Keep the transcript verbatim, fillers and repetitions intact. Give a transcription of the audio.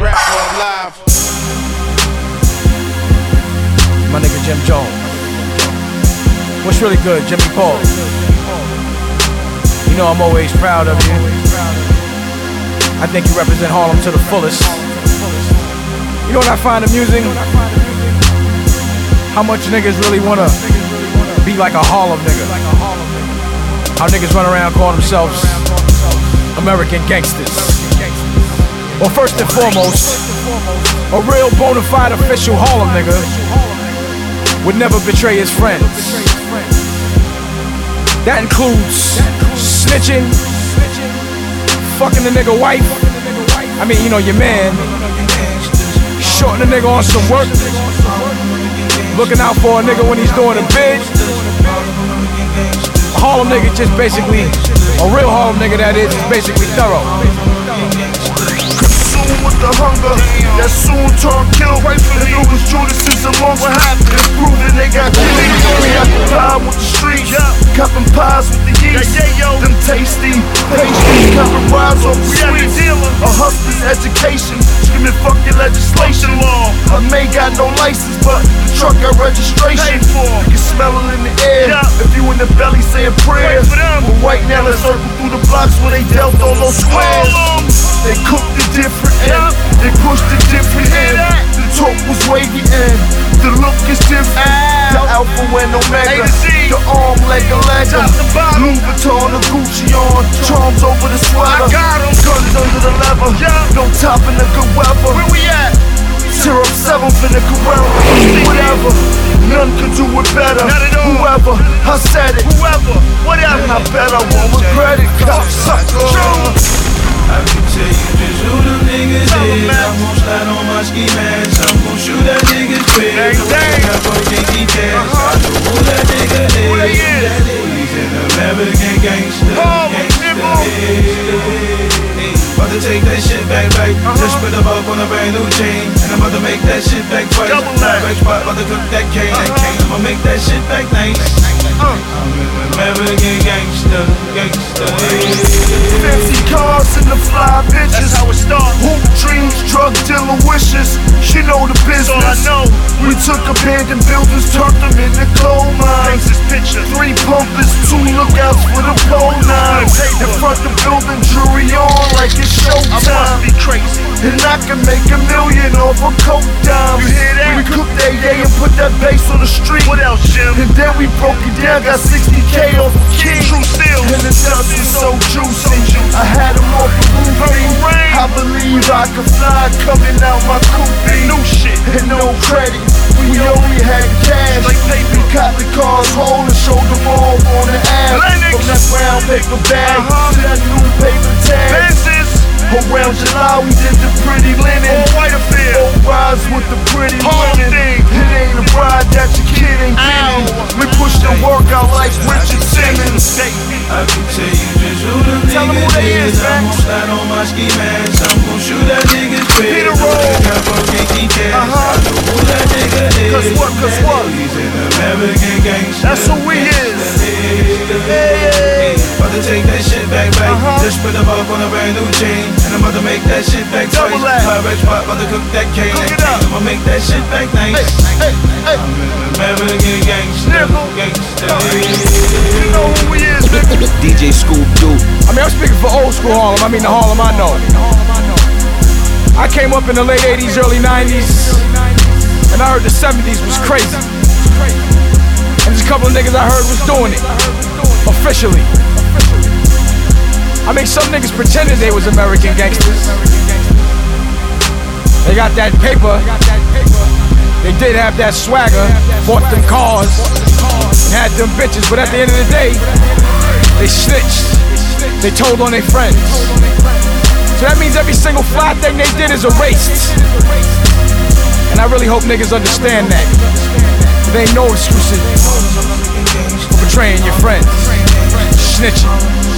Rap Club Live. My nigga Jim Jones. What's really good, Jimmy Paul? You know I'm always proud of you. I think you represent Harlem to the fullest. You know what I find amusing? How much niggas really wanna be like a Harlem nigga. How niggas run around calling themselves American gangsters. Well, first and foremost, a real bona fide official Harlem nigga would never betray his friends. That includes snitching, fucking the nigga wife. I mean, you know, your man. Shorting a nigga on some work. Looking out for a nigga when he's doing a bid. A Harlem nigga just basically, a real Harlem nigga that is, is basically thorough. With the hunger, that soon turned kill. And it was Judas's amongst what happened. Proving they got killed. Preoccupied with the streets, cupping pies with the yeast. Them tasty pastries, cupping rides off the sweets. A hustler's education, screaming fuck your legislation. I may got no license, but the truck got registration. You can smell it in the air. If you in the belly say a prayer. But right now let's circle through the blocks where they dealt all those squares. They cooked it different end, they pushed it different end. The talk was wavy end, the look is different. The Alpha and Omega, the arm leg a leg. Louis Vuitton, the Gucci on, charms over the sweater. Guns under the leather, no topping the good weather. Where we at? Syrup seventh in the Corral, whatever. None could do it better. Whoever, I said it. Whoever, whatever. I bet I won't regret it. Cocksucker. I can tell you just who them niggas is. I'm gon' slide on my ski mask. I'm gon' shoot that nigga's quick. I go kinky cash. I know who that nigga is. He's an American gangster. About to take that shit back right. Just put a buck on a brand new chain. And I'm about to make that shit back twice. Back spot, about to cook that cane. That cane, I'ma make that shit back nice. I'm an American gangster, gangster. Fancy cars and the fly bitches. That's how it starts. Hoop dreams, drug dealer wishes. She know the business. All I know. We took abandoned buildings, turned them into coal mines. This picture. Three pumpers, two lookouts for the pole nines. In front the building, jury on like it's showtime. I must be crazy. And I can make a million off a coke dime. You hear that? We cooked that day and put that bass on the street. What else, Jim? And then we broke it down, got sixty K off the key. True steel. And the dust was so juicy. I had them off the roof. I believe I could fly coming out my coupe. New shit and no credit. We only had cash. We caught the cars whole and showed them all on the ass. From that brown paper bag to that new paper tag. Around July we did the pretty linen. All white affair. All rides with the pretty women. It ain't a bride that your kid ain't getting. We push the work out like Richard Simmons. I can tell you just who them Tell them who they niggas is, is. man. I'm gon' slide on my ski mask. I'm gon' shoot that nigga's quick. Peter Roll. I go kinky cash. I know who that nigga is. Cause what, cause what? He's an American gangster. That's who we is. Hey, about to take that shit back right. Just put a buck on a brand new chain. And I'm about to make that shit back twice. Pirate spot, about to cook that cane. Cook it up. I'ma make that shit back nice. Hey, hey, hey. I'm an American gangster. Gangster. You know who we is, nigga. D J Scoop Duke. I mean, I'm speaking for old school Harlem. I mean the Harlem I know. I came up in the late eighties, early nineties, and I heard the seventies was crazy. And there's a couple of niggas I heard was doing it officially. I mean, some niggas pretended they was American gangsters. They got that paper. They did have that swagger. Bought them cars. Had them bitches. But at the end of the day, they snitched. They told on their friends. So that means every single fly thing they did is erased. And I really hope niggas understand that. There ain't no excuses for betraying your friends, snitching.